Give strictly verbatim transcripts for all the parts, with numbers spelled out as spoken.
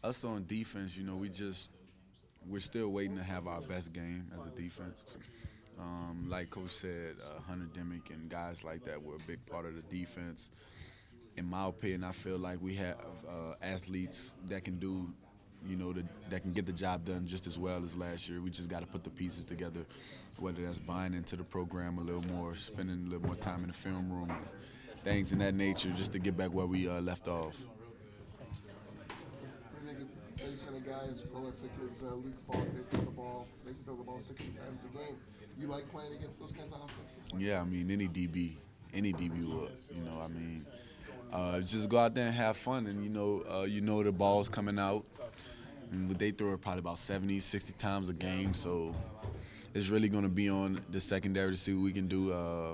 Us on defense, you know, we just we're still waiting to have our best game as a defense. Um, like Coach said, uh, Hunter Demick and guys like that were a big part of the defense. In my opinion, I feel like we have uh, athletes that can do, you know, the, that can get the job done just as well as last year. We just got to put the pieces together, whether that's buying into the program a little more, spending a little more time in the film room, and things in that nature, just to get back where we uh, left off. I think facing a guy as prolific as uh, Luke Falk, they throw the ball, they throw the ball sixty times a game. You like playing against those kinds of offenses? Yeah, I mean, any D B, any D B would, you know, I mean, uh, just go out there and have fun, and you know, uh, you know the ball's coming out, and they throw it probably about seventy, sixty times a game, so it's really going to be on the secondary to see what we can do. Uh,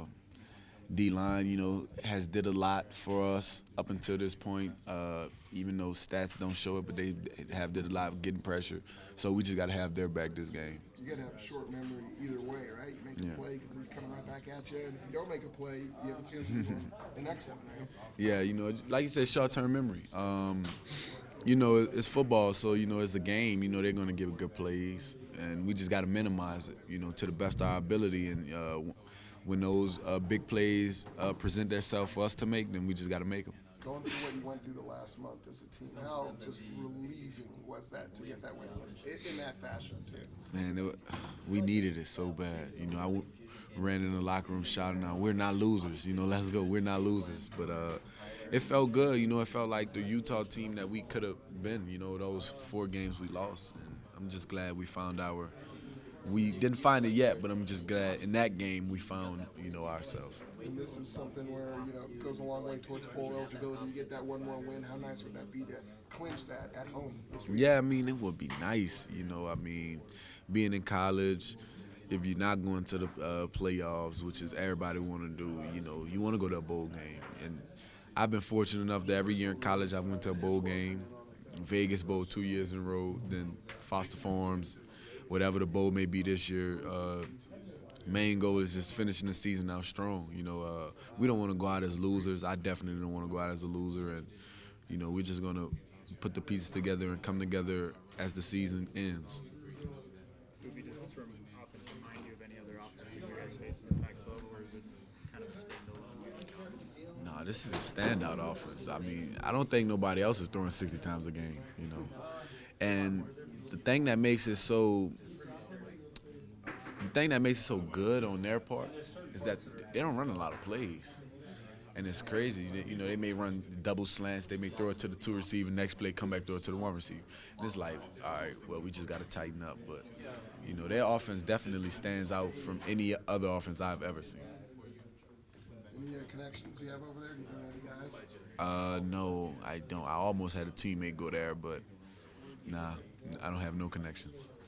D-line, you know, has did a lot for us up until this point, uh, even though stats don't show it, but they have did a lot of getting pressure. So we just got to have their back this game. You got to have a short memory either way, right? You make a Yeah. play because he's coming right back at you, and if you don't make a play, you have a chance to win the next one, right? Yeah, you know, like you said, short-term memory. Um, you know, it's football, so, you know, it's a game. You know, they're going to give good plays, and we just got to minimize it, you know, to the best of our ability. And uh, when those uh, big plays uh, present themselves for us to make, then we just got to make them. Going through what you went through the last month as a team, how just relieving was that to get that win in, in that fashion, too? Man, it, we needed it so bad. You know, I w- ran in the locker room shouting out, "We're not losers." You know, let's go. We're not losers. But uh, it felt good. You know, it felt like the Utah team that we could have been. You know, those four games we lost. And I'm just glad we found our. We didn't find it yet, but I'm just glad in that game we found, you know, ourselves. And this is something where, you know, it goes a long way towards bowl eligibility. You get that one more win. How nice would that be to clinch that at home this week? Yeah, I mean, it would be nice. You know, I mean, being in college, if you're not going to the uh, playoffs, which is everybody want to do, you know, you want to go to a bowl game. And I've been fortunate enough that every year in college I went to a bowl game, Vegas Bowl two years in a row, then Foster Farms, whatever the bowl may be this year. Uh, main goal is just finishing the season out strong. You know, uh, we don't want to go out as losers. I definitely don't want to go out as a loser, and you know, we're just gonna put the pieces together and come together as the season ends. Movie, does this rem- offense remind you of any other offense you guys face in the Pac twelve, or is it kind of a standalone? No, this is a standout offense. I mean, I don't think nobody else is throwing sixty times a game. You know, and the thing that makes it so the thing that makes it so good on their part is that they don't run a lot of plays. And it's crazy. You know, they may run double slants. They may throw it to the two receiver. Next play, come back, throw it to the one receiver. And it's like, all right, well, we just got to tighten up. But, you know, their offense definitely stands out from any other offense I've ever seen. Any uh, connections you have over there? Do you know any guys? Uh, no, I don't. I almost had a teammate go there, but nah, I don't have no connections.